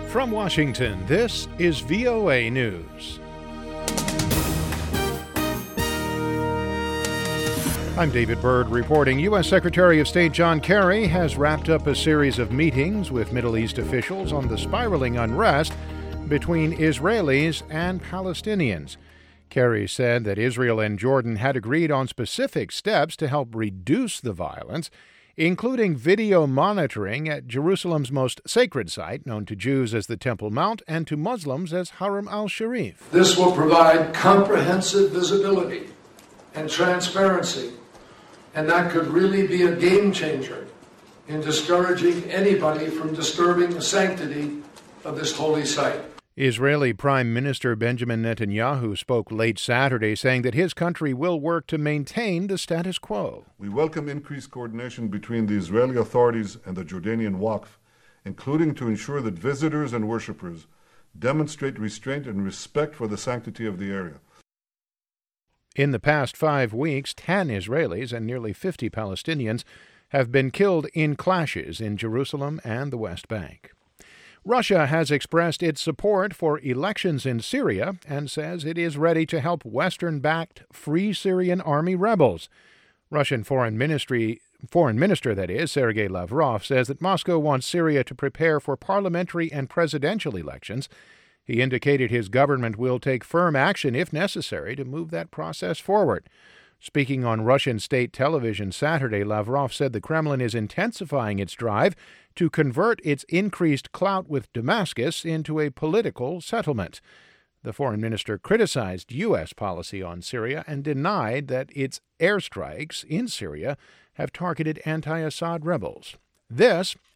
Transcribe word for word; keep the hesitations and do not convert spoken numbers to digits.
From Washington, this is V O A News. I'm David Byrd reporting. U S. Secretary of State John Kerry has wrapped up a series of meetings with Middle East officials on the spiraling unrest between Israelis and Palestinians. Kerry said that Israel and Jordan had agreed on specific steps to help reduce the violence, including video monitoring at Jerusalem's most sacred site, known to Jews as the Temple Mount and to Muslims as Haram al-Sharif. This will provide comprehensive visibility and transparency, and that could really be a game changer in discouraging anybody from disturbing the sanctity of this holy site. Israeli Prime Minister Benjamin Netanyahu spoke late Saturday, saying that his country will work to maintain the status quo. We welcome increased coordination between the Israeli authorities and the Jordanian Waqf, including to ensure that visitors and worshippers demonstrate restraint and respect for the sanctity of the area. In the past five weeks, ten Israelis and nearly fifty Palestinians have been killed in clashes in Jerusalem and the West Bank. Russia has expressed its support for elections in Syria and says it is ready to help Western-backed Free Syrian Army rebels. Russian Foreign Ministry, Foreign Minister, that is, Sergei Lavrov, says that Moscow wants Syria to prepare for parliamentary and presidential elections. He indicated his government will take firm action if necessary to move that process forward. Speaking on Russian state television Saturday, Lavrov said the Kremlin is intensifying its drive to convert its increased clout with Damascus into a political settlement. The foreign minister criticized U S policy on Syria and denied that its airstrikes in Syria have targeted anti-Assad rebels. This